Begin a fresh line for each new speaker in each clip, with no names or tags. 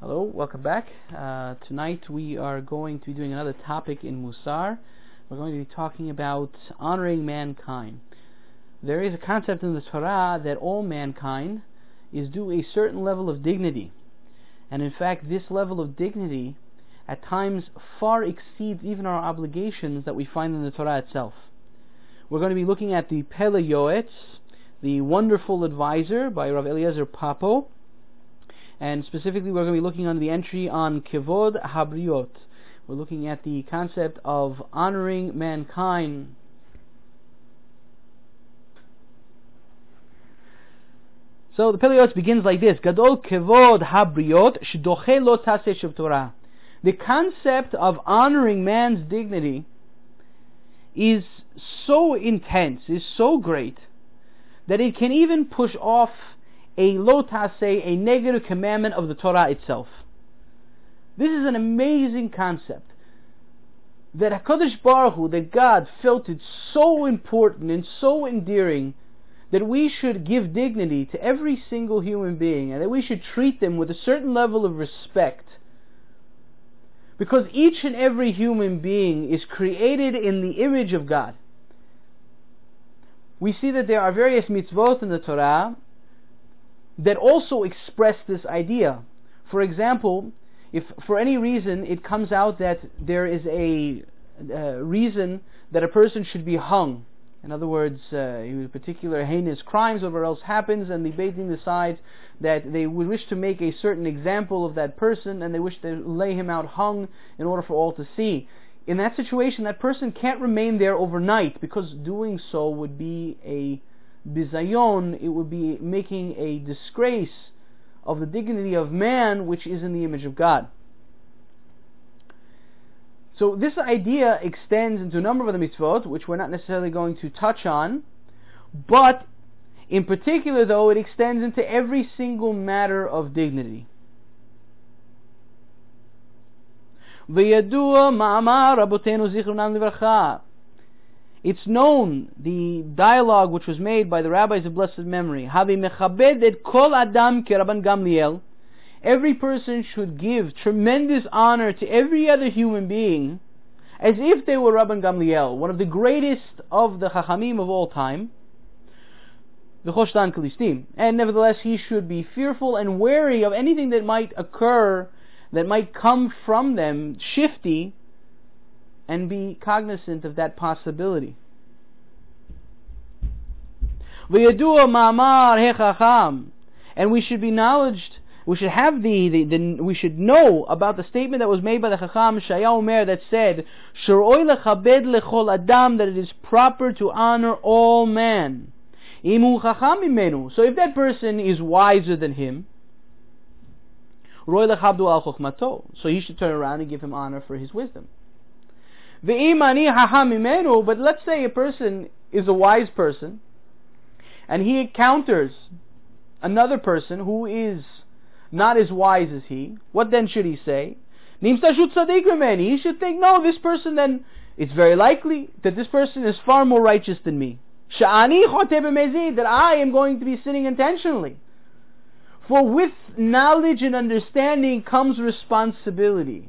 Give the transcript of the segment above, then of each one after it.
Hello, welcome back. Tonight we are going to be doing another topic in Musar. We're going to be talking about honoring mankind. There is a concept in the Torah that all mankind is due a certain level of dignity. And in fact, this level of dignity at times far exceeds even our obligations that we find in the Torah itself. We're going to be looking at the Pele Yoetz, the Wonderful Advisor by Rav Eliezer Papo. And specifically we're going to be looking on the entry on Kevod Habriot. We're looking at the concept of honoring mankind. So the Pele Yoetz begins like this: Gadol Kevod Habriot Shdoche Lo Taseh Shel Torah. The concept of honoring man's dignity is so intense, is so great, that it can even push off a lo taseh, a negative commandment of the Torah itself. This is an amazing concept, that HaKadosh Baruch Hu, that God felt it so important and so endearing that we should give dignity to every single human being and that we should treat them with a certain level of respect, because each and every human being is created in the image of God. We see that there are various mitzvot in the Torah that also express this idea. For example, if for any reason it comes out that there is a reason that a person should be hung, in other words, particular heinous crimes, whatever else happens, and the Beit Din decides that they would wish to make a certain example of that person and they wish to lay him out hung in order for all to see. In that situation, that person can't remain there overnight, because doing so would be a bizayon, it would be making a disgrace of the dignity of man, which is in the image of God. So this idea extends into a number of the mitzvot, which we're not necessarily going to touch on, but in particular though, it extends into every single matter of dignity. V'yadua ma'amar rabotenu zichronam livracha. It's known, the dialogue which was made by the rabbis of blessed memory, Havi mechabed et kol adam ke Rabban Gamliel. Every person should give tremendous honor to every other human being as if they were Rabban Gamliel, one of the greatest of the Chachamim of all time. V'choshtan kalistim. And nevertheless, he should be fearful and wary of anything that might occur, that might come from them, shifty, and be cognizant of that possibility. V'yadua ma'amar hechacham, and we should be knowledged. We should have we should know about the statement that was made by the Chacham Shaya Omer that said, "Shoroi lechabed lechol adam," that it is proper to honor all man. Imu chacham imenu. So if that person is wiser than him, roi lechabdu al chokhmato, so he should turn around and give him honor for his wisdom. But let's say a person is a wise person and he encounters another person who is not as wise as he. What then should he say? He should think, no, this person then, it's very likely that this person is far more righteous than me. That I am going to be sinning intentionally. For with knowledge and understanding comes responsibility.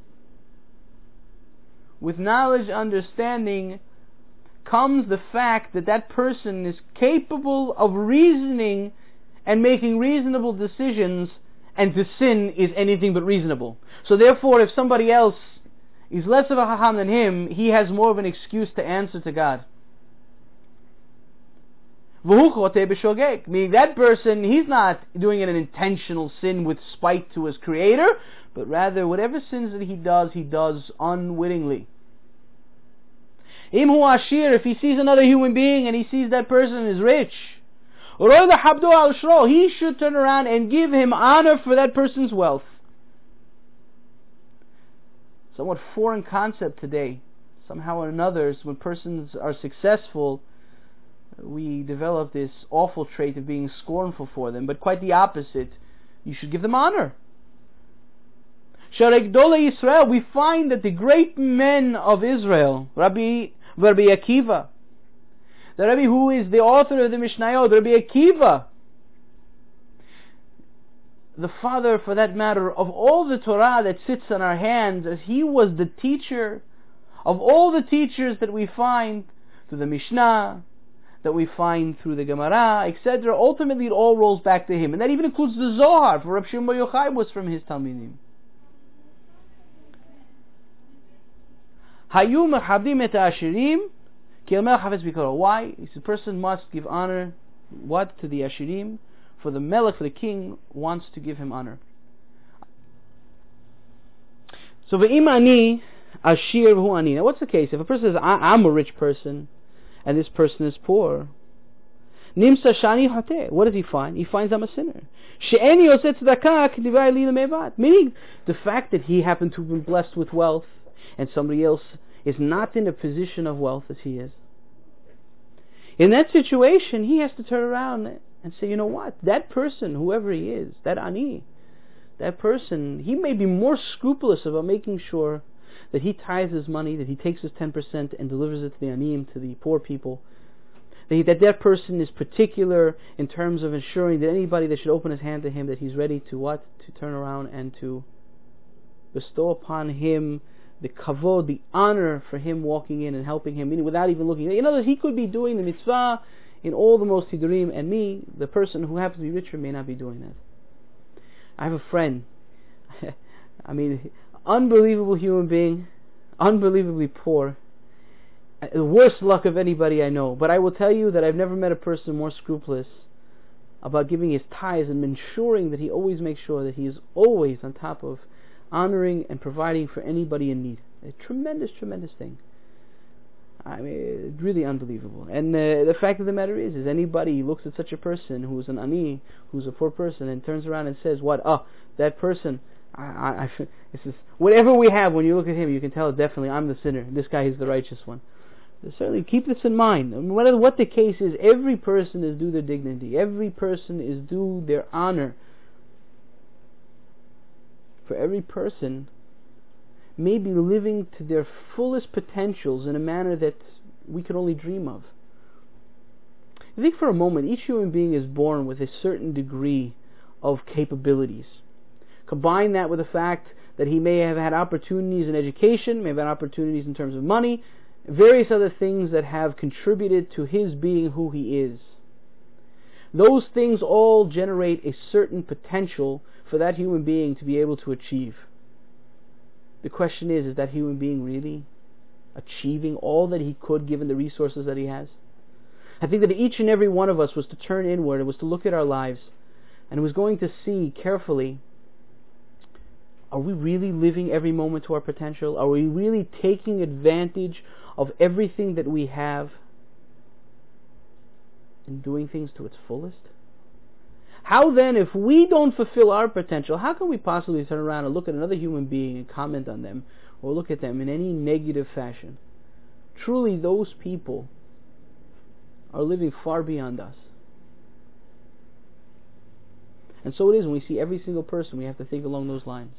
With knowledge and understanding comes the fact that that person is capable of reasoning and making reasonable decisions, and to sin is anything but reasonable. So therefore, if somebody else is less of a chacham than him, he has more of an excuse to answer to God. Meaning that person, he's not doing an intentional sin with spite to his creator, but rather whatever sins that he does unwittingly. If he sees another human being and he sees that person is rich, he should turn around and give him honor for that person's wealth. Somewhat foreign concept today. Somehow or another, when persons are successful, we develop this awful trait of being scornful for them, but quite the opposite. You should give them honor. Israel, we find that the great men of Israel, Rabbi Akiva, the Rabbi who is the author of the Mishnayot, Rabbi Akiva, the father, for that matter, of all the Torah that sits on our hands, as he was the teacher of all the teachers that we find through the Mishnah, that we find through the Gemara, etc. Ultimately, it all rolls back to him. And that even includes the Zohar, for Reb Shimon Bar Yochai was from his Talmidim. Hayu mechabdim et ha'ashirim ki el melech hafetz bikaro. Why? The person must give honor, what? To the ashirim. For the melech, for the king, wants to give him honor. So ve'im ani ashir v'hu ani. Now what's the case? If a person says, I'm a rich person, and this person is poor, nimsa shani hateh. What does he find? He finds I'm a sinner. She'eni yoseh tzedakah k'divai li lemevad. Meaning, the fact that he happened to have been blessed with wealth, and somebody else is not in a position of wealth as he is. In that situation, he has to turn around and say, you know what? That person, whoever he is, that ani, that person, he may be more scrupulous about making sure that he tithes his money, that he takes his 10% and delivers it to the aniyim, to the poor people. That person is particular in terms of ensuring that anybody that should open his hand to him, that he's ready to what? To turn around and to bestow upon him the kavod, the honor for him walking in and helping him, meaning without even looking. In other words, he could be doing the mitzvah in all the most hidurim, and me, the person who happens to be richer, may not be doing that. I have a friend, unbelievable human being, unbelievably poor, the worst luck of anybody I know, but I will tell you that I've never met a person more scrupulous about giving his tithes and ensuring that he always makes sure that he is always on top of honoring and providing for anybody in need. A tremendous, tremendous thing. It's really unbelievable. And the fact of the matter is anybody looks at such a person who's an ani, who's a poor person, and turns around and says, what? Oh, that person, this is, whatever we have, when you look at him, you can tell definitely I'm the sinner, this guy is the righteous one. Certainly keep this in mind. No matter what the case is, every person is due their dignity. Every person is due their honor. For every person may be living to their fullest potentials in a manner that we could only dream of. I think for a moment, each human being is born with a certain degree of capabilities. Combine that with the fact that he may have had opportunities in education, may have had opportunities in terms of money, various other things that have contributed to his being who he is. Those things all generate a certain potential for that human being to be able to achieve. The question is that human being really achieving all that he could given the resources that he has? I think that each and every one of us was to turn inward and was to look at our lives and was going to see carefully, are we really living every moment to our potential? Are we really taking advantage of everything that we have and doing things to its fullest? How then, if we don't fulfill our potential, how can we possibly turn around and look at another human being and comment on them or look at them in any negative fashion? Truly, those people are living far beyond us. And so it is when we see every single person, we have to think along those lines.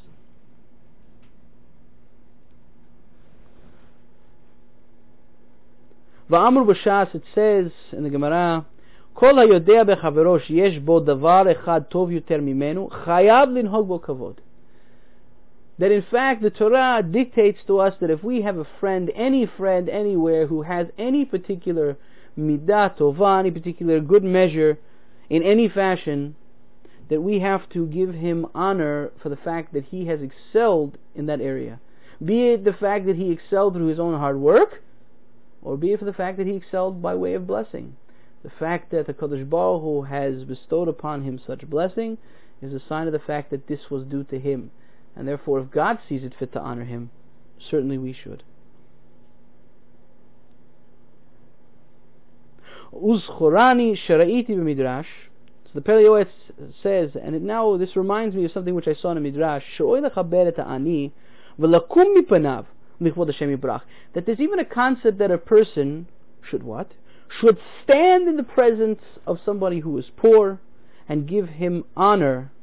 Va'amr b'shas, it says in the Gemara, כל היודע בחברו שיש בו דבר אחד טוב יותר ממנו, חייב לנהוג בו כבוד. That in fact the Torah dictates to us that if we have a friend anywhere who has any particular midah tova, any particular good measure in any fashion, that we have to give him honor for the fact that he has excelled in that area. Be it the fact that he excelled through his own hard work, or be it for the fact that he excelled by way of blessing. The fact that the Kadosh Baruch Hu has bestowed upon him such blessing is a sign of the fact that this was due to him. And therefore, if God sees it fit to honor him, certainly we should. Uzchorani shara'iti b'midrash. So the Pele Yoetz says, and now this reminds me of something which I saw in a midrash, she'oi lechaber et ha'ani v'lakum mipanav lichvod Hashem yibrach. That there's even a concept that a person should what? Should stand in the presence of somebody who is poor and give him honor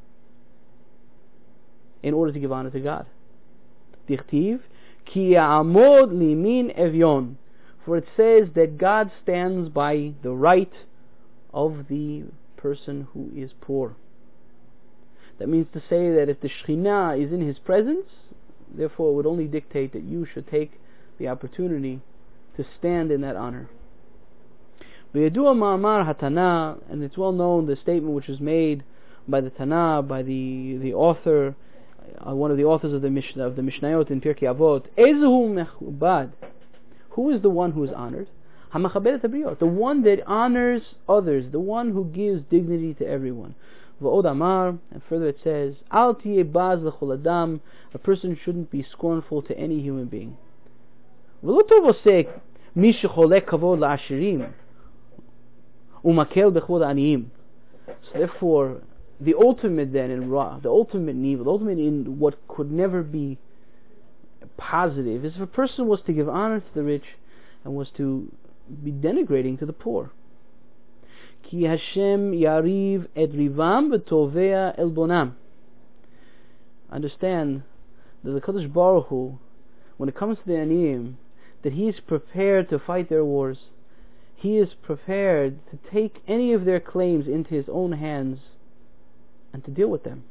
in order to give honor to God. Dichtiv, ki ya'amod limin evyon. For it says that God stands by the right of the person who is poor. That means to say that if the Shekhinah is in his presence, therefore it would only dictate that you should take the opportunity to stand in that honor. V'yadua ma'amar hatana, and it's well known the statement which is made by the Tana, by the author, one of the authors of the Mishnayot in Pirkei Avot. Ezehu mechubad, who is the one who is honored? Hamachabed et habriot, the one that honors others, the one who gives dignity to everyone. V'od amar, and further it says, Al tiyeh baz l'chol adam, a person shouldn't be scornful to any human being. V'lo tov osek mi shecholek kavod la'ashirim umakel b'chvod aniyim. So therefore, the ultimate then in the ultimate evil, the ultimate in what could never be positive, is if a person was to give honor to the rich and was to be denigrating to the poor. Ki Hashem yariv et rivam v'tovea elbonam. Understand that the Kadosh Baruch Hu, when it comes to the Aniyim, that He is prepared to fight their wars. He is prepared to take any of their claims into His own hands and to deal with them.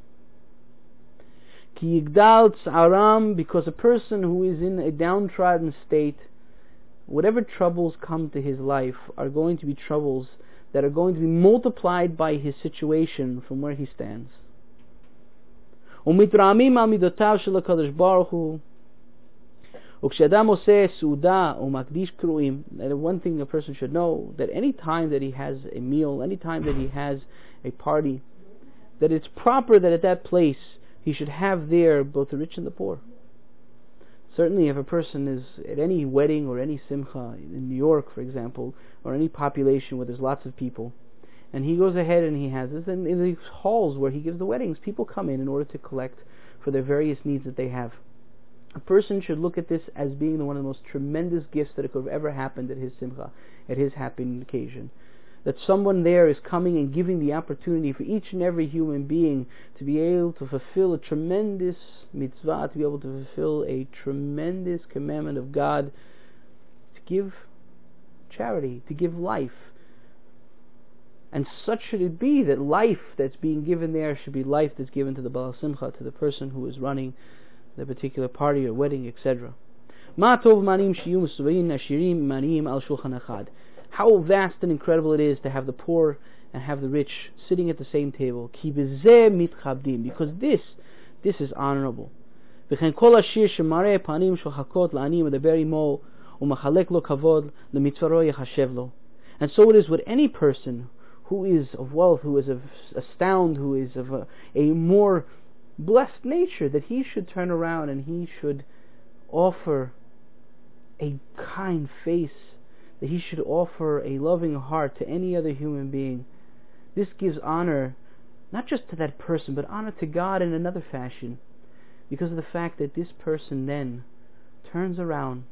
Ki yigdal tz'aram, because a person who is in a downtrodden state, whatever troubles come to his life are going to be troubles that are going to be multiplied by his situation from where he stands. Umitramim al midotav shel HaKadosh Baruch Hu. Ukshadam oseh suda umakdish kruim. And one thing a person should know, that any time that he has a meal, any time that he has a party, that it's proper that at that place he should have there both the rich and the poor. Certainly if a person is at any wedding or any simcha in New York, for example, or any population where there's lots of people, and he goes ahead and he has this, and in these halls where he gives the weddings, people come in order to collect for their various needs that they have. A person should look at this as being one of the most tremendous gifts that could have ever happened at his simcha, at his happy occasion. That someone there is coming and giving the opportunity for each and every human being to be able to fulfill a tremendous mitzvah, to be able to fulfill a tremendous commandment of God, to give charity, to give life. And such should it be, that life that's being given there should be life that's given to the Baal Simcha, to the person who is running the particular party or wedding, etc. Ma tov manim shiyum suvayin ashirim manim al shulchan echad. How vast and incredible it is to have the poor and have the rich sitting at the same table. Ki bezeh mitchabdim, because this is honorable. V'chen kol ashir shemareh panim shochakot la'ani medaber imo umachalek lo kavod lemitzvaro yechashev lo. And so it is with any person who is of wealth, who is of astound, who is of a more blessed nature, that he should turn around and he should offer a kind face, that he should offer a loving heart to any other human being. This gives honor not just to that person, but honor to God in another fashion, because of the fact that this person then turns around,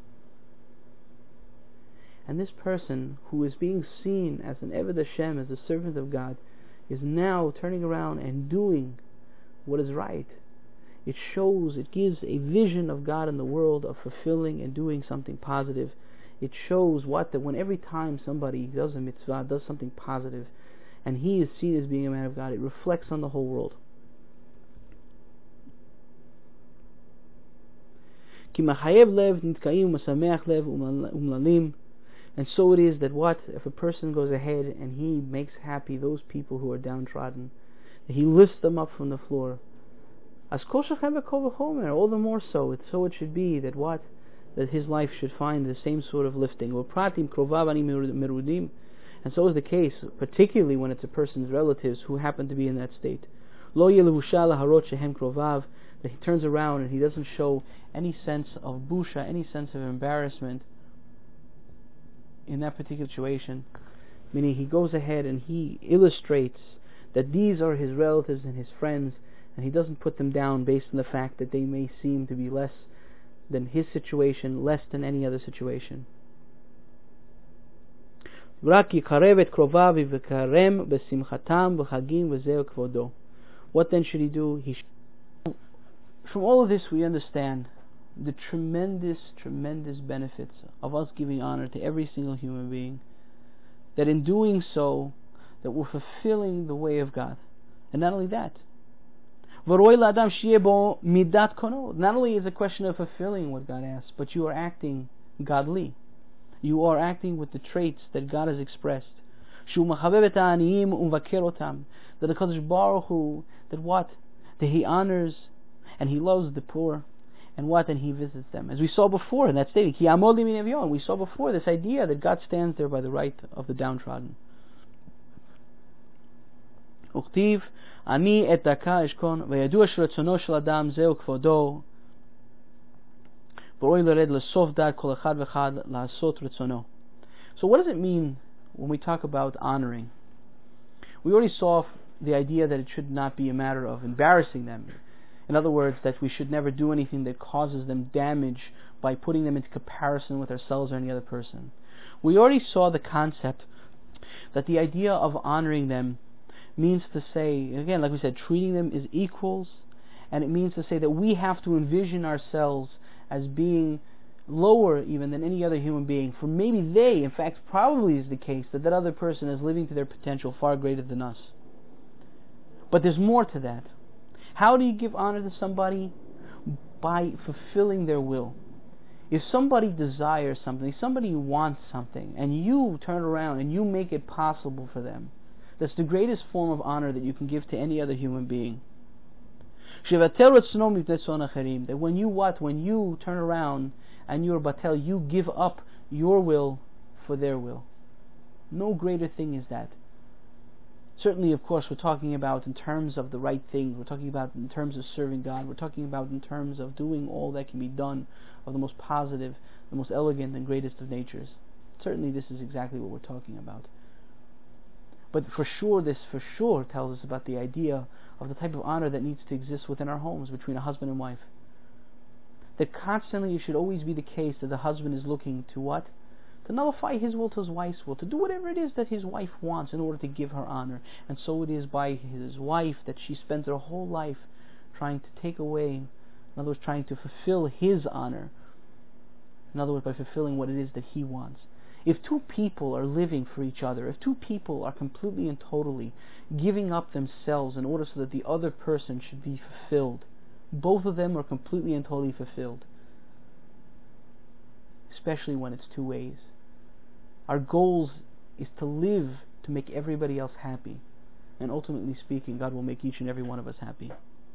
and this person who is being seen as an Eved Hashem, as a servant of God, is now turning around and doing what is right. It shows, it gives a vision of God in the world, of fulfilling and doing something positive. It shows that when every time somebody does a mitzvah, does something positive, and he is seen as being a man of God, it reflects on the whole world. And so it is that if a person goes ahead and he makes happy those people who are downtrodden, that he lifts them up from the floor, all the more so it should be that that his life should find the same sort of lifting. And so is the case, particularly when it's a person's relatives who happen to be in that state. That he turns around and he doesn't show any sense of busha, any sense of embarrassment in that particular situation. Meaning he goes ahead and he illustrates that these are his relatives and his friends, and he doesn't put them down based on the fact that they may seem to be less than his situation, less than any other situation. What then should he do? From all of this we understand the tremendous benefits of us giving honor to every single human being, that in doing so, that we're fulfilling the way of God. And not only that, Not only is it a question of fulfilling what God asks, but you are acting godly. You are acting with the traits that God has expressed. That the Kadosh Baruch Hu, that He honors and He loves the poor, and He visits them. As we saw before in that statement, we saw before this idea that God stands there by the right of the downtrodden. וכתיב, אני את דקה אשכון, וידוע שרצונו של אדם זהו כבודו, וראוי לרד לסוף דעת כל אחד ואחד לעשות רצונו. So what does it mean when we talk about honoring? We already saw the idea that it should not be a matter of embarrassing them. In other words, that we should never do anything that causes them damage by putting them into comparison with ourselves or any other person. We already saw the concept that the idea of honoring them means to say, again, like we said, treating them as equals, and it means to say that we have to envision ourselves as being lower even than any other human being, for maybe they, in fact, probably is the case that other person is living to their potential far greater than us. But there's more to that. How do you give honor to somebody? By fulfilling their will. If somebody desires something, somebody wants something, and you turn around and you make it possible for them, that's the greatest form of honor that you can give to any other human being. That when you turn around and you're batel, you give up your will for their will. No greater thing is that. Certainly, of course, we're talking about in terms of the right things. We're talking about in terms of serving God. We're talking about in terms of doing all that can be done of the most positive, the most elegant and greatest of natures. Certainly, this is exactly what we're talking about. But this for sure tells us about the idea of the type of honor that needs to exist within our homes between a husband and wife. That constantly it should always be the case that the husband is looking to what? To nullify his will to his wife's will, to do whatever it is that his wife wants in order to give her honor. And so it is by his wife that she spends her whole life trying to take away, in other words, trying to fulfill his honor. In other words, by fulfilling what it is that he wants. If two people are living for each other, if two people are completely and totally giving up themselves in order so that the other person should be fulfilled, both of them are completely and totally fulfilled. Especially when it's two ways. Our goal is to live to make everybody else happy. And ultimately speaking, God will make each and every one of us happy.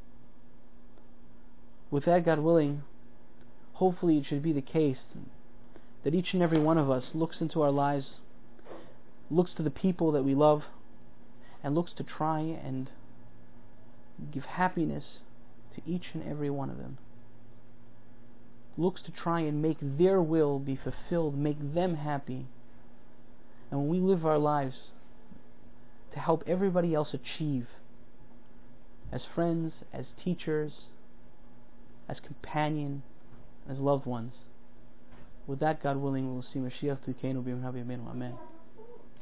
With that, God willing, hopefully it should be the case that each and every one of us looks into our lives, looks to the people that we love, and looks to try and give happiness to each and every one of them. Looks to try and make their will be fulfilled, make them happy. And when we live our lives to help everybody else achieve, as friends, as teachers, as companion, as loved ones, with that, God willing, we will see Mashiach Tzidkeinu b'Yom HaBiyamenu. Amen.